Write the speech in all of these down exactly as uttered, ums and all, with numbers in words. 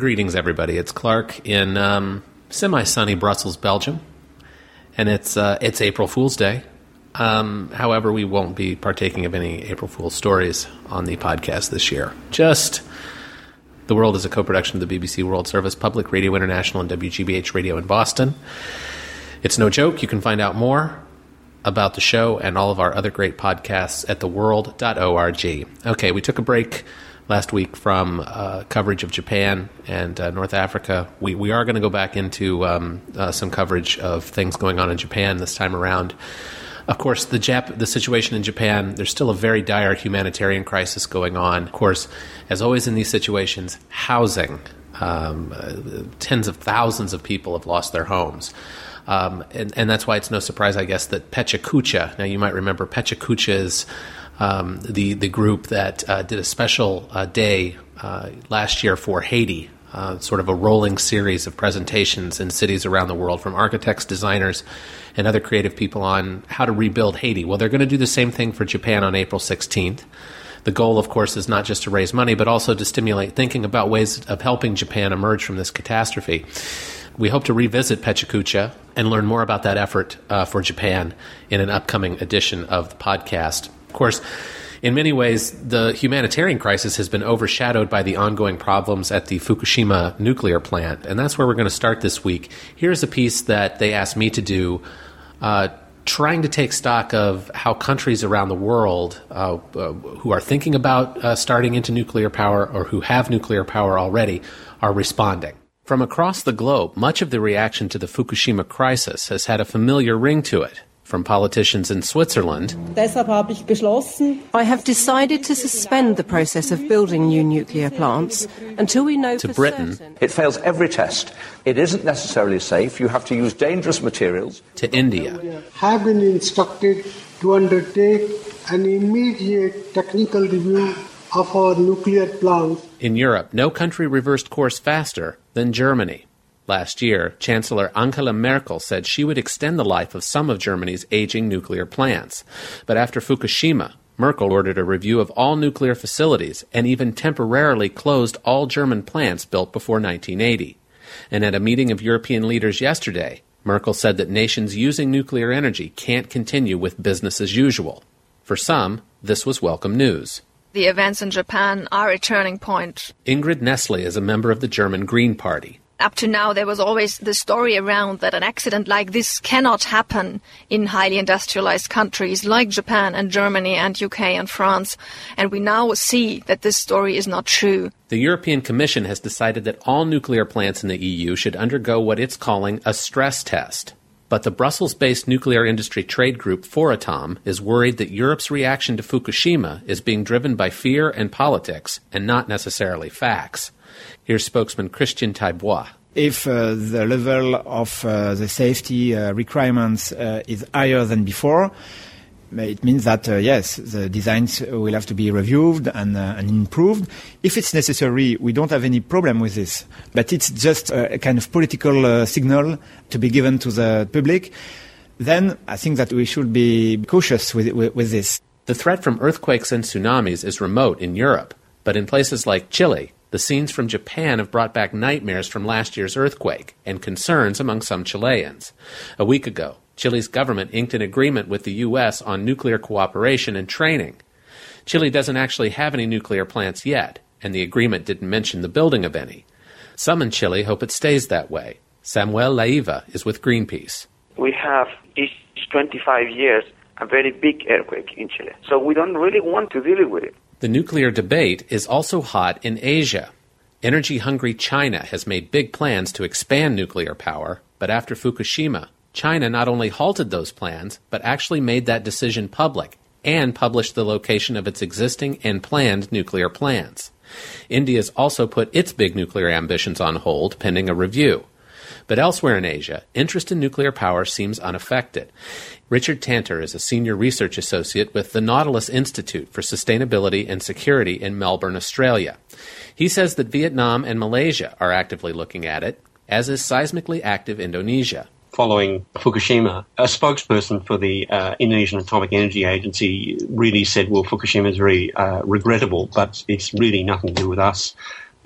Greetings, everybody. It's Clark in um, semi-sunny Brussels, Belgium, and it's uh, it's April Fool's Day. Um, however, we won't be partaking of any April Fool's stories on the podcast this year. Just The World is a co-production of the B B C World Service, Public Radio International, and W G B H Radio in Boston. It's no joke. You can find out more about the show and all of our other great podcasts at the world dot org. Okay, we took a break last week from uh, coverage of Japan and uh, North Africa. We we are going to go back into um, uh, some coverage of things going on in Japan this time around. Of course, the Jap- the situation in Japan, there's still a very dire humanitarian crisis going on. Of course, as always in these situations, housing. Um, uh, tens of thousands of people have lost their homes. Um, and, and that's why it's no surprise, I guess, that Pechakucha, now you might remember Pechakucha is um, the, the group that uh, did a special uh, day uh, last year for Haiti, uh, sort of a rolling series of presentations in cities around the world from architects, designers, and other creative people on how to rebuild Haiti. Well, they're going to do the same thing for Japan on April sixteenth. The goal, of course, is not just to raise money, but also to stimulate thinking about ways of helping Japan emerge from this catastrophe. We hope to revisit Pechakucha and learn more about that effort uh, for Japan in an upcoming edition of the podcast. Of course, in many ways, the humanitarian crisis has been overshadowed by the ongoing problems at the Fukushima nuclear plant, and that's where we're going to start this week. Here's a piece that they asked me to do, uh, trying to take stock of how countries around the world uh, uh, who are thinking about uh, starting into nuclear power or who have nuclear power already are responding. From across the globe, much of the reaction to the Fukushima crisis has had a familiar ring to it. From politicians in Switzerland, I have decided to suspend the process of building new nuclear plants until we know to for Britain, certain. It fails every test. It isn't necessarily safe. You have to use dangerous materials. To India, have been instructed to undertake an immediate technical review of our nuclear plants. In Europe, no country reversed course faster than Germany. Last year, Chancellor Angela Merkel said she would extend the life of some of Germany's aging nuclear plants. But after Fukushima, Merkel ordered a review of all nuclear facilities and even temporarily closed all German plants built before nineteen eighty. And at a meeting of European leaders yesterday, Merkel said that nations using nuclear energy can't continue with business as usual. For some, this was welcome news. The events in Japan are a turning point. Ingrid Nestle is a member of the German Green Party. Up to now, there was always the story around that an accident like this cannot happen in highly industrialized countries like Japan and Germany and U K and France. And we now see that this story is not true. The European Commission has decided that all nuclear plants in the E U should undergo what it's calling a stress test. But the Brussels-based nuclear industry trade group Foratom is worried that Europe's reaction to Fukushima is being driven by fear and politics and not necessarily facts. Here's spokesman Christian Taibois. If uh, the level of uh, the safety uh, requirements uh, is higher than before, it means that, uh, yes, the designs will have to be reviewed and, uh, and improved. If it's necessary, we don't have any problem with this. But it's just a kind of political uh, signal to be given to the public. Then I think that we should be cautious with, with, with this. The threat from earthquakes and tsunamis is remote in Europe. But in places like Chile, the scenes from Japan have brought back nightmares from last year's earthquake and concerns among some Chileans. A week ago, Chile's government inked an agreement with the U S on nuclear cooperation and training. Chile doesn't actually have any nuclear plants yet, and the agreement didn't mention the building of any. Some in Chile hope it stays that way. Samuel Laiva is with Greenpeace. We have each twenty-five years a very big earthquake in Chile, so we don't really want to deal with it. The nuclear debate is also hot in Asia. Energy-hungry China has made big plans to expand nuclear power, but after Fukushima, China not only halted those plans, but actually made that decision public and published the location of its existing and planned nuclear plants. India's also put its big nuclear ambitions on hold pending a review. But elsewhere in Asia, interest in nuclear power seems unaffected. Richard Tanter is a senior research associate with the Nautilus Institute for Sustainability and Security in Melbourne, Australia. He says that Vietnam and Malaysia are actively looking at it, as is seismically active Indonesia. Following Fukushima, a spokesperson for the uh, Indonesian Atomic Energy Agency really said, well, Fukushima is very uh, regrettable, but it's really nothing to do with us.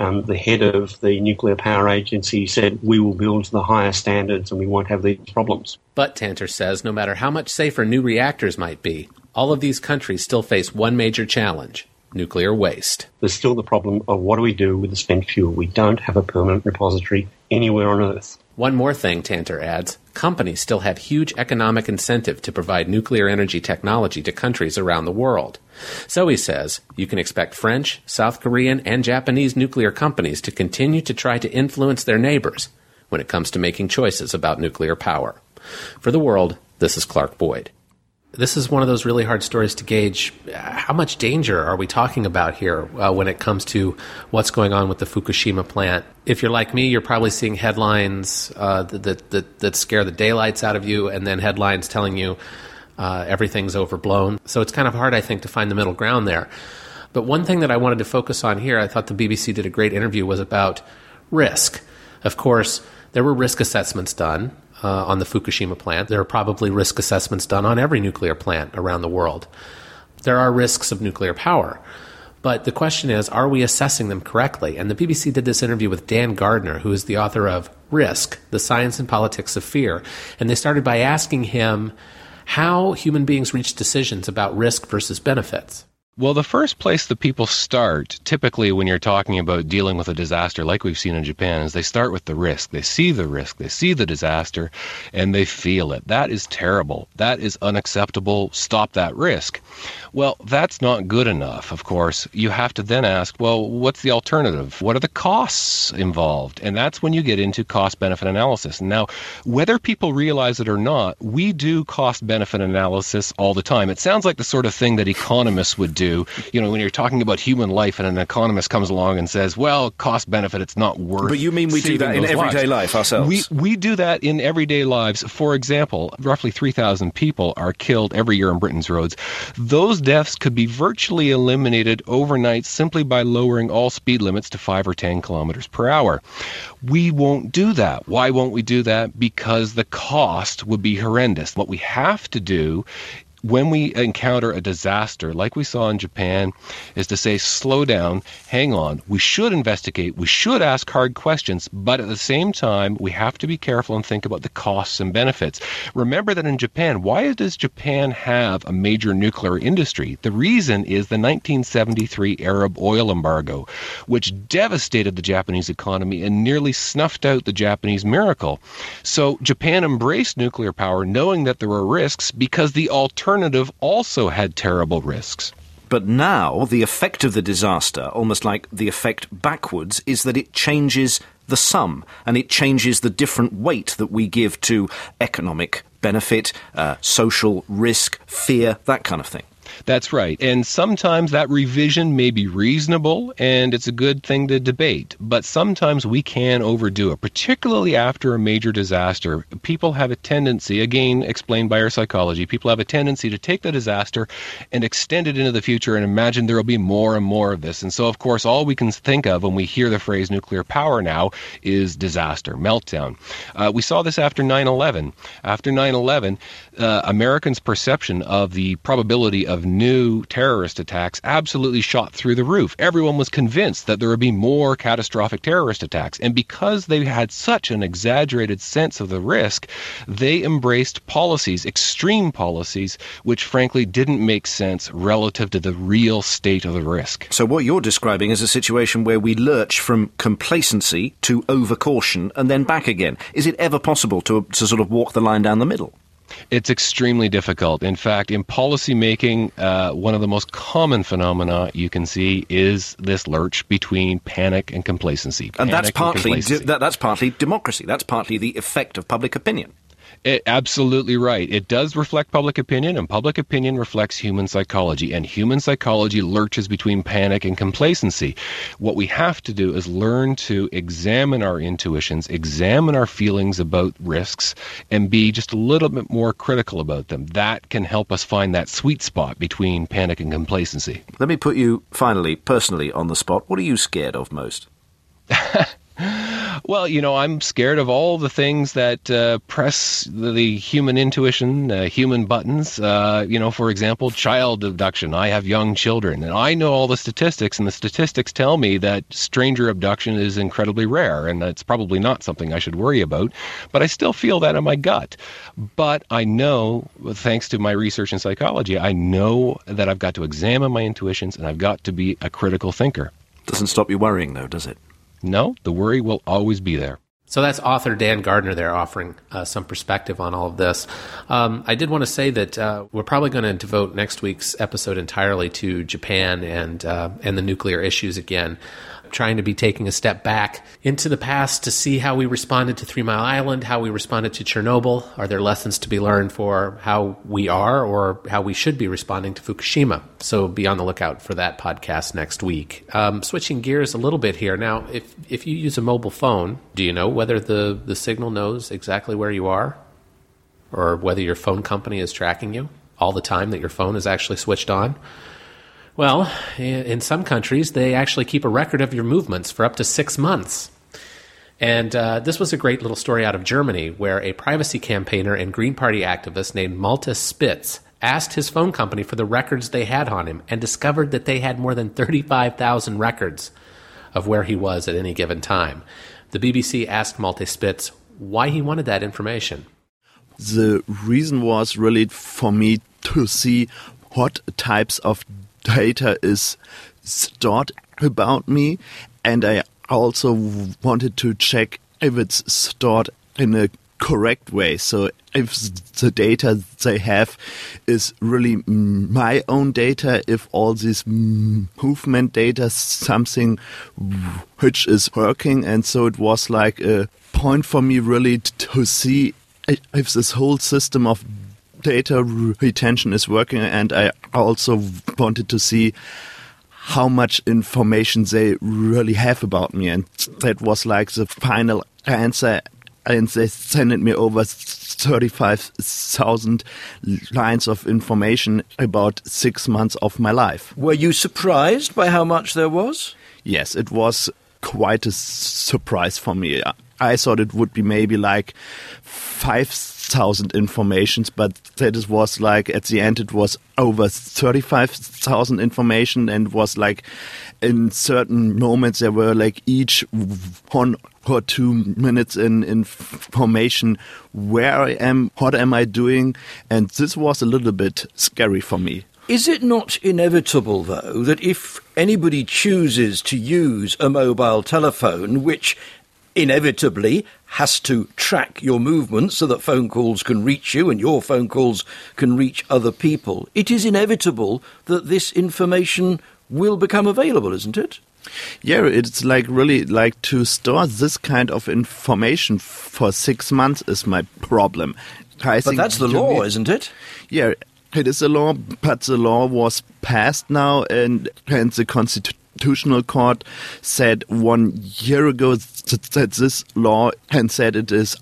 um, the head of the Nuclear Power Agency said, we will build to the highest standards and we won't have these problems. But, Tanter says, no matter how much safer new reactors might be, all of these countries still face one major challenge: nuclear waste. There's still the problem of what do we do with the spent fuel? We don't have a permanent repository anywhere on Earth. One more thing, Tanter adds, companies still have huge economic incentive to provide nuclear energy technology to countries around the world. So he says, you can expect French, South Korean, and Japanese nuclear companies to continue to try to influence their neighbors when it comes to making choices about nuclear power. For The World, this is Clark Boyd. This is one of those really hard stories to gauge. How much danger are we talking about here uh, when it comes to what's going on with the Fukushima plant? If you're like me, you're probably seeing headlines uh, that, that that scare the daylights out of you, and then headlines telling you uh, everything's overblown. So it's kind of hard, I think, to find the middle ground there. But one thing that I wanted to focus on here, I thought the B B C did a great interview, was about risk. Of course, there were risk assessments done Uh, on the Fukushima plant. There are probably risk assessments done on every nuclear plant around the world. There are risks of nuclear power. But the question is, are we assessing them correctly? And the B B C did this interview with Dan Gardner, who is the author of Risk, The Science and Politics of Fear. And they started by asking him how human beings reach decisions about risk versus benefits. Well, the first place that people start, typically when you're talking about dealing with a disaster like we've seen in Japan, is they start with the risk. They see the risk, they see the disaster, and they feel it. That is terrible. That is unacceptable. Stop that risk. Well, that's not good enough, of course. You have to then ask, well, what's the alternative? What are the costs involved? And that's when you get into cost-benefit analysis. Now, whether people realize it or not, we do cost-benefit analysis all the time. It sounds like the sort of thing that economists would do. Do. You know, when you're talking about human life and an economist comes along and says, well, cost benefit, it's not worth. But you mean we do that in everyday life ourselves? We, we do that in everyday lives. For example, roughly three thousand people are killed every year on Britain's roads. Those deaths could be virtually eliminated overnight simply by lowering all speed limits to five or ten kilometers per hour. We won't do that. Why won't we do that? Because the cost would be horrendous. What we have to do when we encounter a disaster like we saw in Japan is to say, slow down, hang on. We should investigate. We should ask hard questions. But at the same time, we have to be careful and think about the costs and benefits. Remember that in Japan, why does Japan have a major nuclear industry? The reason is the nineteen seventy-three Arab oil embargo, which devastated the Japanese economy and nearly snuffed out the Japanese miracle. So Japan embraced nuclear power knowing that there were risks because the alternative alternative also had terrible risks. But now the effect of the disaster, almost like the effect backwards, is that it changes the sum and it changes the different weight that we give to economic benefit, uh, social risk, fear, that kind of thing. That's right. And sometimes that revision may be reasonable and it's a good thing to debate. But sometimes we can overdo it, particularly after a major disaster. People have a tendency, again, explained by our psychology, people have a tendency to take the disaster and extend it into the future and imagine there will be more and more of this. And so, of course, all we can think of when we hear the phrase nuclear power now is disaster, meltdown. Uh, we saw this after nine eleven. After nine eleven, uh, Americans' perception of the probability of new terrorist attacks absolutely shot through the roof. Everyone was convinced that there would be more catastrophic terrorist attacks. And because they had such an exaggerated sense of the risk, they embraced policies, extreme policies, which frankly didn't make sense relative to the real state of the risk. So what you're describing is a situation where we lurch from complacency to overcaution and then back again. Is it ever possible to, to sort of walk the line down the middle? It's extremely difficult. In fact, in policy making, uh, one of the most common phenomena you can see is this lurch between panic and complacency. And panic that's partly and de- that, that's partly democracy. That's partly the effect of public opinion. It, absolutely right. It does reflect public opinion, and public opinion reflects human psychology. And human psychology lurches between panic and complacency. What we have to do is learn to examine our intuitions, examine our feelings about risks, and be just a little bit more critical about them. That can help us find that sweet spot between panic and complacency. Let me put you, finally, personally on the spot. What are you scared of most? Well, you know, I'm scared of all the things that uh, press the, the human intuition, uh, human buttons. Uh, you know, for example, child abduction. I have young children, and I know all the statistics, and the statistics tell me that stranger abduction is incredibly rare, and it's probably not something I should worry about. But I still feel that in my gut. But I know, thanks to my research in psychology, I know that I've got to examine my intuitions, and I've got to be a critical thinker. Doesn't stop you worrying, though, does it? No, the worry will always be there. So that's author Dan Gardner there offering uh, some perspective on all of this. Um, I did want to say that uh, we're probably going to devote next week's episode entirely to Japan and uh, and the nuclear issues again. Trying to be taking a step back into the past to see how we responded to Three Mile Island, how we responded to Chernobyl. Are there lessons to be learned for how we are or how we should be responding to Fukushima? So be on the lookout for that podcast next week. Um, switching gears a little bit here. Now, if if you use a mobile phone, do you know whether the, the signal knows exactly where you are? Or whether your phone company is tracking you all the time that your phone is actually switched on? Well, in some countries, they actually keep a record of your movements for up to six months. And uh, this was a great little story out of Germany, where a privacy campaigner and Green Party activist named Malte Spitz asked his phone company for the records they had on him and discovered that they had more than thirty-five thousand records of where he was at any given time. The B B C asked Malte Spitz why he wanted that information. The reason was really for me to see what types of data is stored about me, and I also wanted to check if it's stored in a correct way. So if the data they have is really my own data, if all this movement data is something which is working. And so it was like a point for me really to see if this whole system of data retention is working, and I also wanted to see how much information they really have about me, and that was like the final answer, and they sent me over thirty-five thousand lines of information about six months of my life. Were you surprised by how much there was? Yes, it was quite a surprise for me. I thought it would be maybe like five thousand informations, but that it was like at the end it was over thirty-five thousand information, and was like in certain moments there were like each one or two minutes in information where I am, what am I doing, and this was a little bit scary for me. Is it not inevitable, though, that if anybody chooses to use a mobile telephone, which inevitably has to track your movements so that phone calls can reach you and your phone calls can reach other people, it is inevitable that this information will become available, isn't it? Yeah, it's like really like to store this kind of information for six months is my problem. I but that's the law, need, isn't it? Yeah, it is a law, but the law was passed now, and, and the Constitution Constitutional Court said one year ago that this law and said it is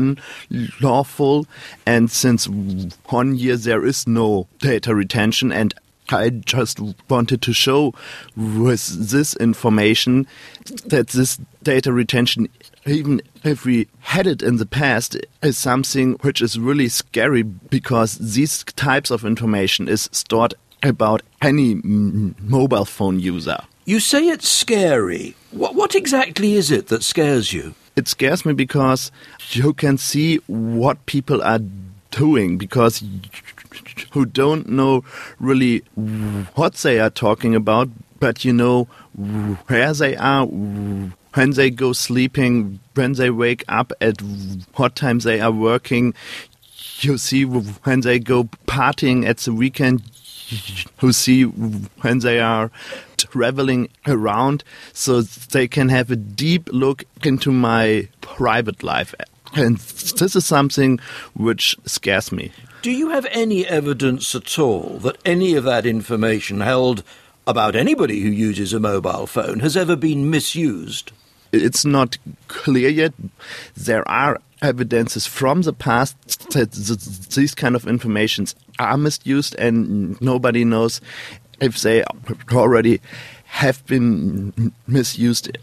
unlawful, and since one year there is no data retention, and I just wanted to show with this information that this data retention, even if we had it in the past, is something which is really scary, because these types of information is stored about any m- mobile phone user. You say it's scary. What, what exactly is it that scares you? It scares me because you can see what people are doing, because you don't know really what they are talking about, but you know where they are, when they go sleeping, when they wake up, at what time they are working. You see when they go partying at the weekend, you see when they are traveling around, so they can have a deep look into my private life. And this is something which scares me. Do you have any evidence at all that any of that information held about anybody who uses a mobile phone has ever been misused? It's not clear yet. There are evidences from the past that these kind of informations are misused, and nobody knows if they already have been misused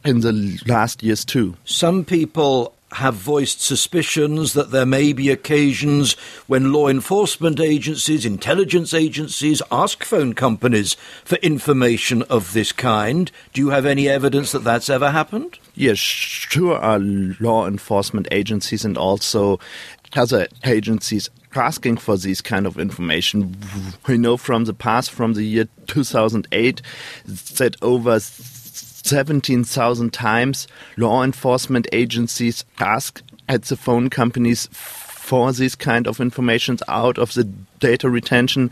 in the last years too. Some people have voiced suspicions that there may be occasions when law enforcement agencies, intelligence agencies ask phone companies for information of this kind. Do you have any evidence that that's ever happened? Yes, sure are law enforcement agencies and also other agencies asking for this kind of information. We know from the past, from the year two thousand eight, that over seventeen thousand times law enforcement agencies ask at the phone companies for this kind of information out of the data retention,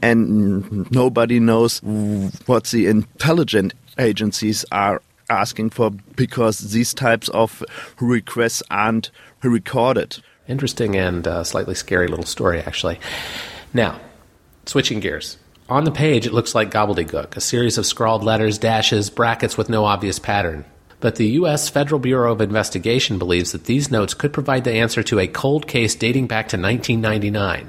and nobody knows what the intelligent agencies are asking for because these types of requests aren't recorded. Interesting and uh, slightly scary little story, actually. Now, switching gears. On the page, it looks like gobbledygook, a series of scrawled letters, dashes, brackets with no obvious pattern. But the U S Federal Bureau of Investigation believes that these notes could provide the answer to a cold case dating back to nineteen ninety-nine.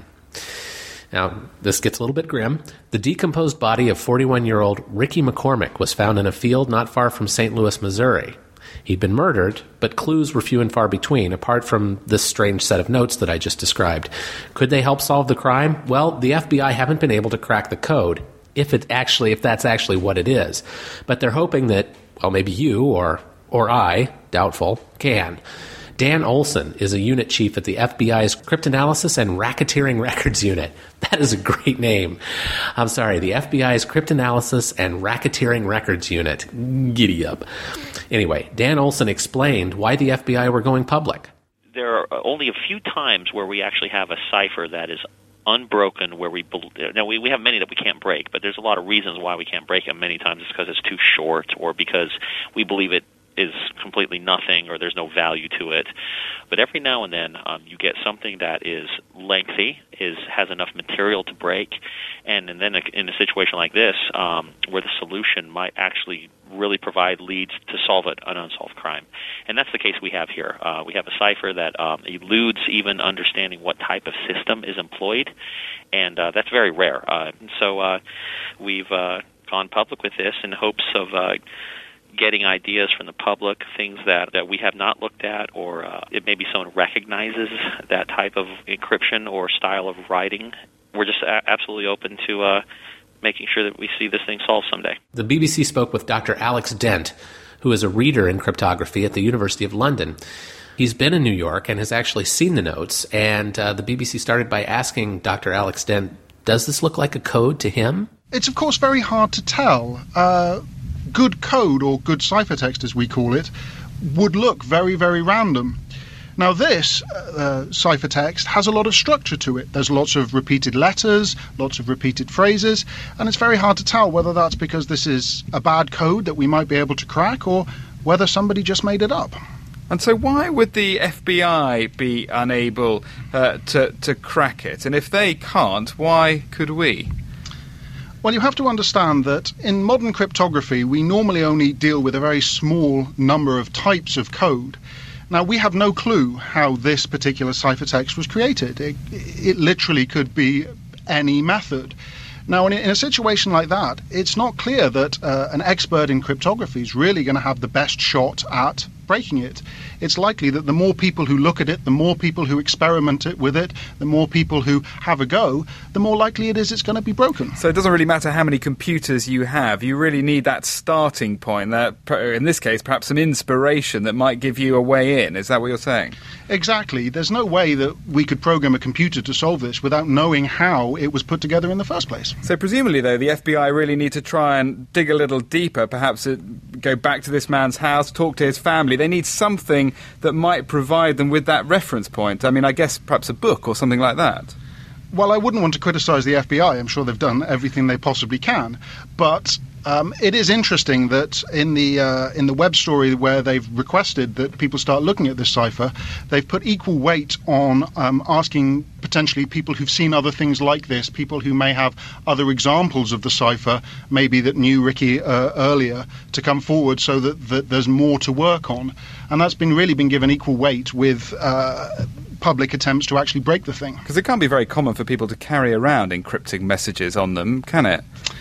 Now, this gets a little bit grim. The decomposed body of forty-one-year-old Ricky McCormick was found in a field not far from Saint Louis, Missouri. He'd been murdered, but clues were few and far between, apart from this strange set of notes that I just described. Could they help solve the crime? Well, the F B I haven't been able to crack the code, if it actually, if that's actually what it is. But they're hoping that, well, maybe you or or I, doubtful, can. Dan Olson is a unit chief at the F B I's Cryptanalysis and Racketeering Records Unit. That is a great name. I'm sorry, the F B I's Cryptanalysis and Racketeering Records Unit. Giddy up. Anyway, Dan Olson explained why the F B I were going public. There are only a few times where we actually have a cipher that is unbroken, where we now we, we have many that we can't break, but there's a lot of reasons why we can't break them. Many times it's because it's too short or because we believe it is completely nothing or there's no value to it. But every now and then um, you get something that is lengthy, is has enough material to break, and, and then in a situation like this um, where the solution might actually really provide leads to solve it, an unsolved crime. And that's the case we have here. Uh, we have a cipher that um, eludes even understanding what type of system is employed, and uh, that's very rare. Uh, and so uh, we've uh, gone public with this in hopes of uh, getting ideas from the public, things that, that we have not looked at, or uh, it maybe someone recognizes that type of encryption or style of writing. We're just a- absolutely open to uh, making sure that we see this thing solved someday. The B B C spoke with Doctor Alex Dent, who is a reader in cryptography at the University of London. He's been in New York and has actually seen the notes, and uh, the B B C started by asking Doctor Alex Dent, does this look like a code to him? It's, of course, very hard to tell. Uh, good code, or good ciphertext as we call it, would look very, very random. Now this uh, ciphertext has a lot of structure to it. There's lots of repeated letters, lots of repeated phrases, and it's very hard to tell whether that's because this is a bad code that we might be able to crack or whether somebody just made it up. And so why would the F B I be unable uh, to, to crack it? And if they can't, why could we? Well, you have to understand that in modern cryptography, we normally only deal with a very small number of types of code. Now, we have no clue how this particular ciphertext was created. It, it literally could be any method. Now, in a, in a situation like that, it's not clear that uh, an expert in cryptography is really going to have the best shot at breaking it. It's likely that the more people who look at it, the more people who experiment it with it, the more people who have a go, the more likely it is it's going to be broken. So it doesn't really matter how many computers you have. You really need that starting point, that, in this case, perhaps some inspiration that might give you a way in. Is that what you're saying? Exactly. There's no way that we could program a computer to solve this without knowing how it was put together in the first place. So presumably, though, the F B I really need to try and dig a little deeper, perhaps go back to this man's house, talk to his family. They need something that might provide them with that reference point. I mean, I guess perhaps a book or something like that. Well, I wouldn't want to criticise the F B I. I'm sure they've done everything they possibly can. But um, it is interesting that in the uh, in the web story where they've requested that people start looking at this cipher, they've put equal weight on um, asking potentially people who've seen other things like this, people who may have other examples of the cipher, maybe that knew Ricky uh, earlier, to come forward so that, that there's more to work on. And that's been really been given equal weight with Uh, public attempts to actually break the thing. Because it can't be very common for people to carry around encrypting messages on them, can it?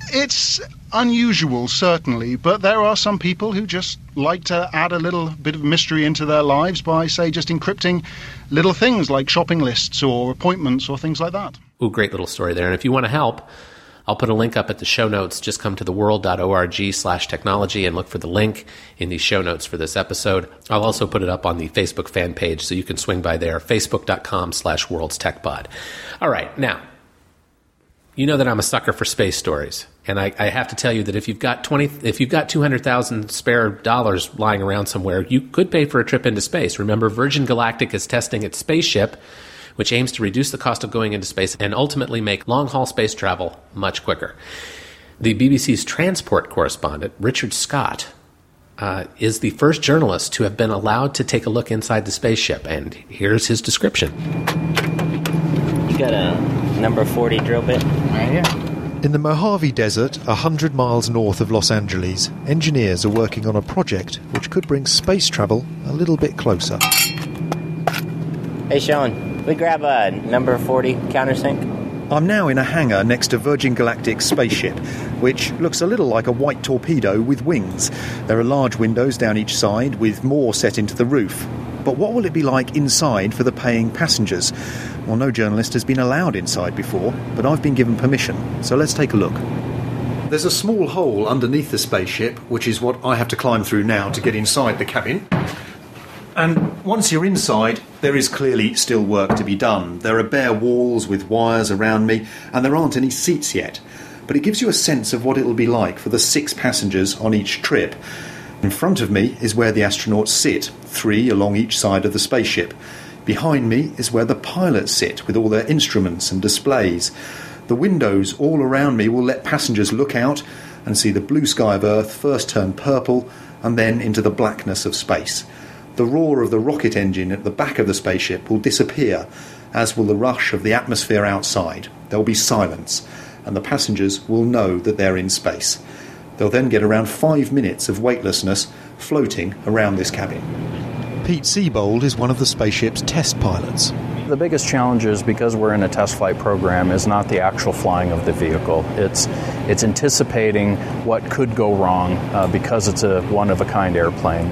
It's unusual, certainly, but there are some people who just like to add a little bit of mystery into their lives by, say, just encrypting little things like shopping lists or appointments or things like that. Ooh, great little story there. And if you want to help, I'll put a link up at the show notes. Just come to theworld.org slash technology and look for the link in the show notes for this episode. I'll also put it up on the Facebook fan page, so you can swing by there, facebook.com slash world's tech pod. All right, now, you know that I'm a sucker for space stories, and I, I have to tell you that if you've got twenty, if you've got two hundred thousand spare dollars lying around somewhere, you could pay for a trip into space. Remember, Virgin Galactic is testing its spaceship, which aims to reduce the cost of going into space and ultimately make long-haul space travel much quicker. The B B C's transport correspondent, Richard Scott, uh, is the first journalist to have been allowed to take a look inside the spaceship, and here's his description. You got a number forty drill bit? Right here. In the Mojave Desert, one hundred miles north of Los Angeles, engineers are working on a project which could bring space travel a little bit closer. Hey, Sean, we grab a number forty countersink? I'm now in a hangar next to Virgin Galactic's spaceship, which looks a little like a white torpedo with wings. There are large windows down each side, with more set into the roof. But what will it be like inside for the paying passengers? Well, no journalist has been allowed inside before, but I've been given permission, so let's take a look. There's a small hole underneath the spaceship, which is what I have to climb through now to get inside the cabin. And once you're inside, there is clearly still work to be done. There are bare walls with wires around me, and there aren't any seats yet. But it gives you a sense of what it'll be like for the six passengers on each trip. In front of me is where the astronauts sit, three along each side of the spaceship. Behind me is where the pilots sit with all their instruments and displays. The windows all around me will let passengers look out and see the blue sky of Earth first turn purple and then into the blackness of space. The roar of the rocket engine at the back of the spaceship will disappear, as will the rush of the atmosphere outside. There'll be silence, and the passengers will know that they're in space. They'll then get around five minutes of weightlessness floating around this cabin. Pete Siebold is one of the spaceship's test pilots. The biggest challenge is, because we're in a test flight program, is not the actual flying of the vehicle. It's it's anticipating what could go wrong uh, because it's a one-of-a-kind airplane.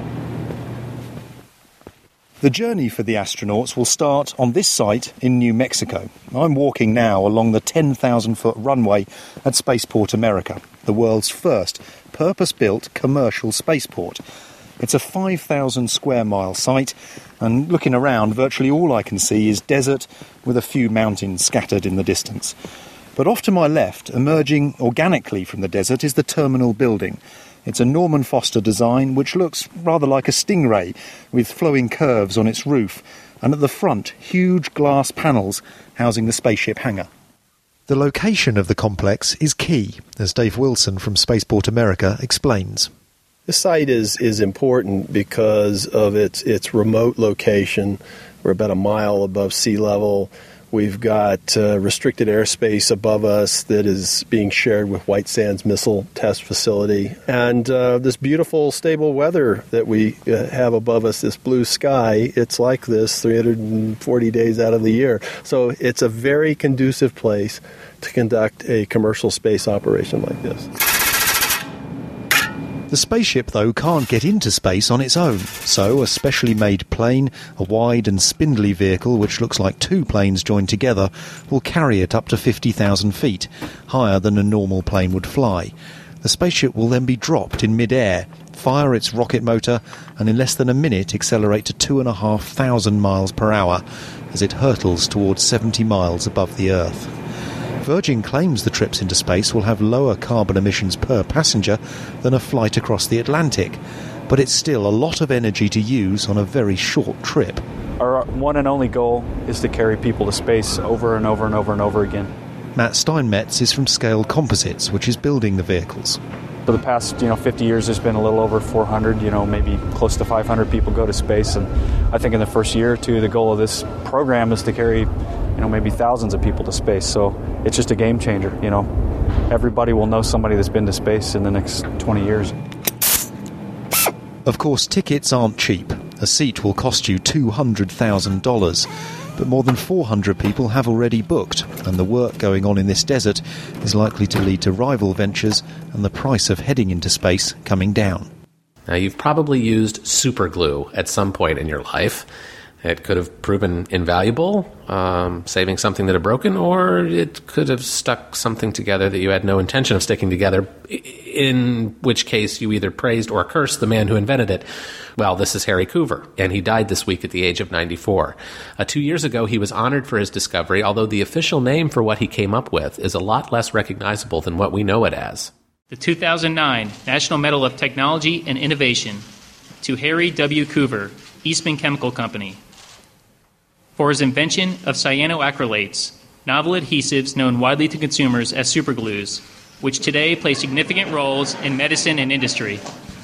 The journey for the astronauts will start on this site in New Mexico. I'm walking now along the ten thousand foot runway at Spaceport America, the world's first purpose-built commercial spaceport. It's a five thousand square mile site, and looking around, virtually all I can see is desert with a few mountains scattered in the distance. But off to my left, emerging organically from the desert, is the terminal building. It's a Norman Foster design which looks rather like a stingray, with flowing curves on its roof, and at the front, huge glass panels housing the spaceship hangar. The location of the complex is key, as Dave Wilson from Spaceport America explains. This site is, is important because of its its remote location. We're about a mile above sea level. We've got uh, restricted airspace above us that is being shared with White Sands Missile Test Facility. And uh, this beautiful, stable weather that we uh, have above us, this blue sky, it's like this three hundred forty days out of the year. So it's a very conducive place to conduct a commercial space operation like this. The spaceship, though, can't get into space on its own, so a specially made plane, a wide and spindly vehicle which looks like two planes joined together, will carry it up to fifty thousand feet, higher than a normal plane would fly. The spaceship will then be dropped in mid-air, fire its rocket motor, and in less than a minute accelerate to two and a half thousand miles per hour as it hurtles towards seventy miles above the Earth. Virgin claims the trips into space will have lower carbon emissions per passenger than a flight across the Atlantic, but it's still a lot of energy to use on a very short trip. Our one and only goal is to carry people to space over and over and over and over again. Matt Steinmetz is from Scale Composites, which is building the vehicles. For the past, you know, fifty years, there's been a little over four hundred, you know, maybe close to five hundred people go to space, and I think in the first year or two, the goal of this program is to carry, you know, maybe thousands of people to space. So it's just a game changer, you know. Everybody will know somebody that's been to space in the next twenty years. Of course, tickets aren't cheap. A seat will cost you two hundred thousand dollars. But more than four hundred people have already booked, and the work going on in this desert is likely to lead to rival ventures and the price of heading into space coming down. Now, you've probably used superglue at some point in your life. It could have proven invaluable, um, saving something that had broken, or it could have stuck something together that you had no intention of sticking together, in which case you either praised or cursed the man who invented it. Well, this is Harry Coover, and he died this week at the age of ninety-four. Uh, two years ago, he was honored for his discovery, although the official name for what he came up with is a lot less recognizable than what we know it as. The two thousand nine National Medal of Technology and Innovation to Harry W. Coover, Eastman Chemical Company, for his invention of cyanoacrylates, novel adhesives known widely to consumers as superglues, which today play significant roles in medicine and industry.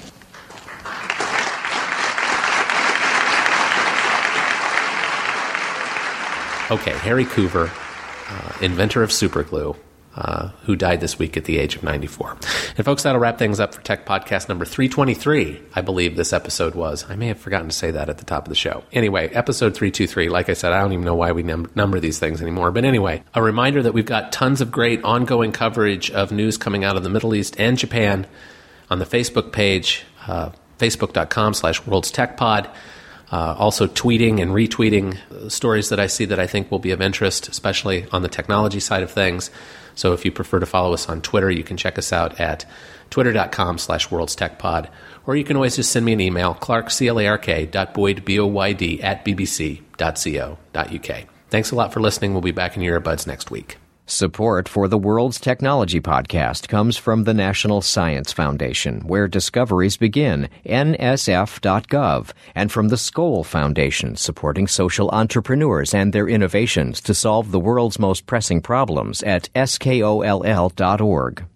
Okay, Harry Coover, uh, inventor of superglue, uh, who died this week at the age of ninety-four. And folks, that'll wrap things up for Tech Podcast number three twenty-three, I believe this episode was. I may have forgotten to say that at the top of the show. Anyway, episode three twenty-three, like I said, I don't even know why we num- number these things anymore. But anyway, a reminder that we've got tons of great ongoing coverage of news coming out of the Middle East and Japan on the Facebook page, uh, facebook.com slash World's Tech Pod. Uh, also tweeting and retweeting stories that I see that I think will be of interest, especially on the technology side of things. So if you prefer to follow us on Twitter, you can check us out at twitter.com slash World's Tech Pod. Or you can always just send me an email, clark, C L A R K, dot Boyd, B O Y D, at b b c dot co dot u k. Thanks a lot for listening. We'll be back in your earbuds next week. Support for the World's Technology Podcast comes from the National Science Foundation, where discoveries begin, N S F dot gov, and from the Skoll Foundation, supporting social entrepreneurs and their innovations to solve the world's most pressing problems at skoll dot org.